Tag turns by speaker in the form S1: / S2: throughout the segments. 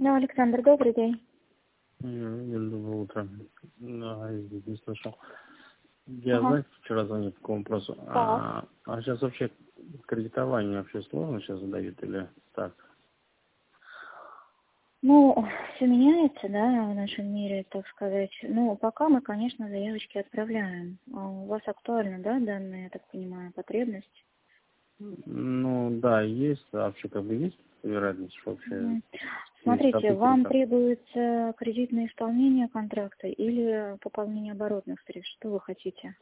S1: Да, Александр, добрый день.
S2: Доброе утро. Не слышал. Я,
S1: Ага.
S2: знаете, вчера звонил по такому вопросу.
S1: Так.
S2: А сейчас вообще кредитование вообще сложно сейчас дают или так?
S1: Ну, все меняется, да, в нашем мире, так сказать. Ну, пока мы, конечно, заявочки отправляем. А у вас актуальна, да, данная, я так понимаю, потребность?
S2: Ну, да, есть. А вообще как бы есть вероятность, что вообще
S1: Мгм.
S2: есть
S1: Смотрите,
S2: события или
S1: вам
S2: как?
S1: требуется кредитное исполнение контракта или пополнение оборотных средств? Что вы хотите?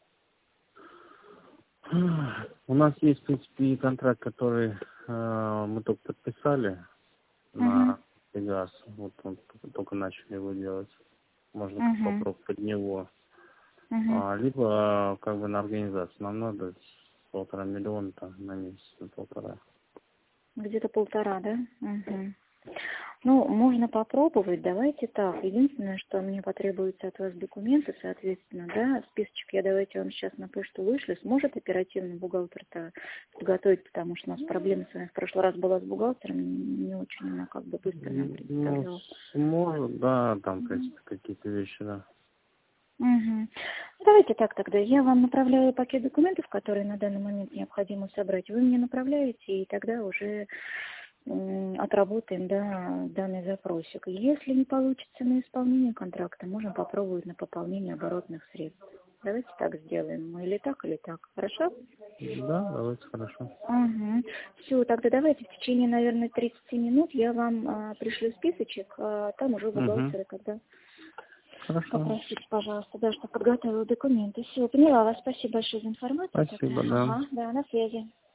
S2: У нас есть, в принципе, и контракт, который мы только подписали
S1: Угу.
S2: на газ. Вот он только начали его делать. Можно
S1: Угу.
S2: попробовать под него.
S1: Угу.
S2: Либо как бы на организацию. Нам надо 1,5 миллиона там на месяц, на 1,5.
S1: Где-то 1,5, да? Угу. Ну, можно попробовать, давайте так. Единственное, что мне потребуется от вас документы, соответственно, да, списочек я давайте вам сейчас на почту вышлю. Сможет оперативно бухгалтер-то подготовить, потому что у нас проблема с вами в прошлый раз была с бухгалтером, не очень она как бы быстро нам
S2: Ну,
S1: представляла.
S2: сможет, да, там, в принципе, какие-то вещи, да.
S1: Угу. Ну, давайте так тогда. Я вам направляю пакет документов, которые на данный момент необходимо собрать. Вы мне направляете, и тогда уже отработаем, да, данный запросик. Если не получится на исполнение контракта, можем попробовать на пополнение оборотных средств. Давайте так сделаем. Мы или так, хорошо?
S2: Да, давайте, хорошо.
S1: Угу. Все, тогда давайте в течение, наверное, 30 минут я вам пришлю списочек, там уже
S2: Угу.
S1: бухгалтеры, когда
S2: Хорошо.
S1: попросите, пожалуйста, да, чтобы подготовила документы. Все, поняла вас. Спасибо большое за информацию. Тогда.
S2: Спасибо, да.
S1: Ага, да, на связи.